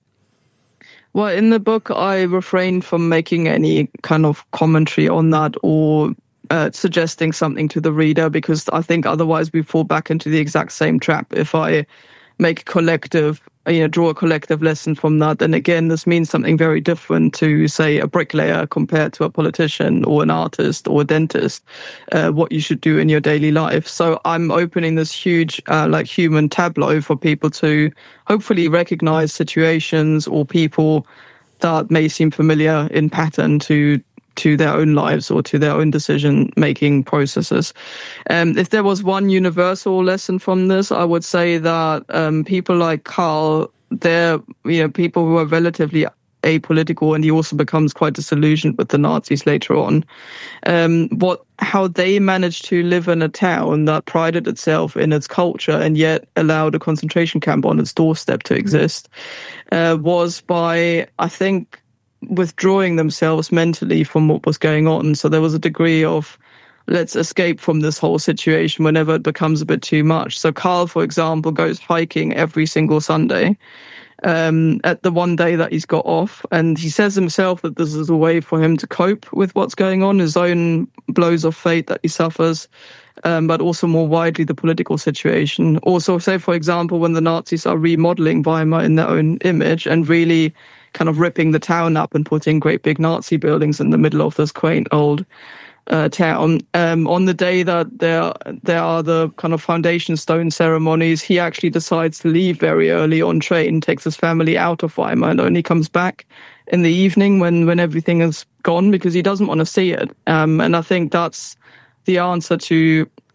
Well, in the book, I refrained from making any kind of commentary on that or Uh, suggesting something to the reader, because I think otherwise we fall back into the exact same trap. If I make a collective, you know, draw a collective lesson from that, then again, this means something very different to, say, a bricklayer compared to a politician or an artist or a dentist, uh, what you should do in your daily life. So I'm opening this huge, uh, like, human tableau for people to hopefully recognize situations or people that may seem familiar in pattern to to their own lives or to their own decision-making processes. Um, if there was one universal lesson from this, I would say that um, people like Karl, they're, you know, people who are relatively apolitical, and he also becomes quite disillusioned with the Nazis later on. Um, what, how they managed to live in a town that prided itself in its culture and yet allowed a concentration camp on its doorstep to exist, uh, was by, I think, withdrawing themselves mentally from what was going on. So there was a degree of, let's escape from this whole situation whenever it becomes a bit too much. So Karl, for example, goes hiking every single Sunday um, at the one day that he's got off. And he says himself that this is a way for him to cope with what's going on, his own blows of fate that he suffers, um, but also more widely the political situation. Also, say, for example, when the Nazis are remodeling Weimar in their own image and really kind of ripping the town up and putting great big Nazi buildings in the middle of this quaint old uh, town. Um, on the day that there there are the kind of foundation stone ceremonies, he actually decides to leave very early on train, takes his family out of Weimar, and only comes back in the evening when, when everything is gone, because he doesn't want to see it. Um, and I think that's the answer to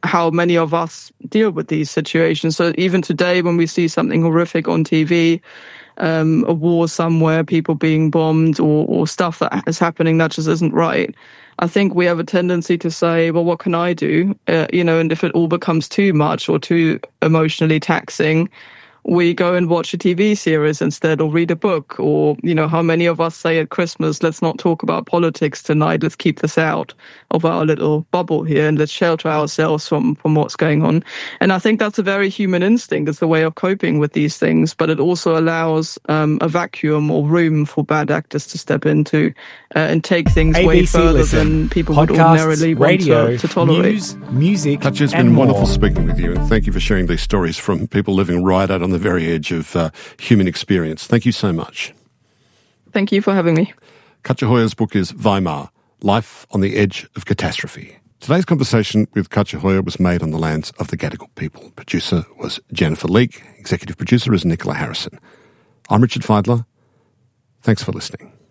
how many of us deal with these situations. So even today, when we see something horrific on T V, um, a war somewhere, people being bombed, or, or stuff that is happening that just isn't right, I think we have a tendency to say, well, what can I do? Uh, you know, and if it all becomes too much or too emotionally taxing, we go and watch a T V series instead, or read a book. Or, you know, how many of us say at Christmas, let's not talk about politics tonight, let's keep this out of our little bubble here and let's shelter ourselves from, from what's going on. And I think that's a very human instinct. It's a way of coping with these things, but it also allows um, a vacuum or room for bad actors to step into uh, and take things A B C way further Listen. than people Podcasts, would ordinarily radio, want to, to tolerate. News, music, Katja, it's and been more. wonderful speaking with you, and thank you for sharing these stories from people living right out on the very edge of uh, human experience. Thank you so much. Thank you for having me. Katja Hoyer's book is Weimar, Life on the Edge of Catastrophe. Today's conversation with Katja Hoyer was made on the lands of the Gadigal people. Producer was Jennifer Leake. Executive producer is Nicola Harrison. I'm Richard Feidler. Thanks for listening.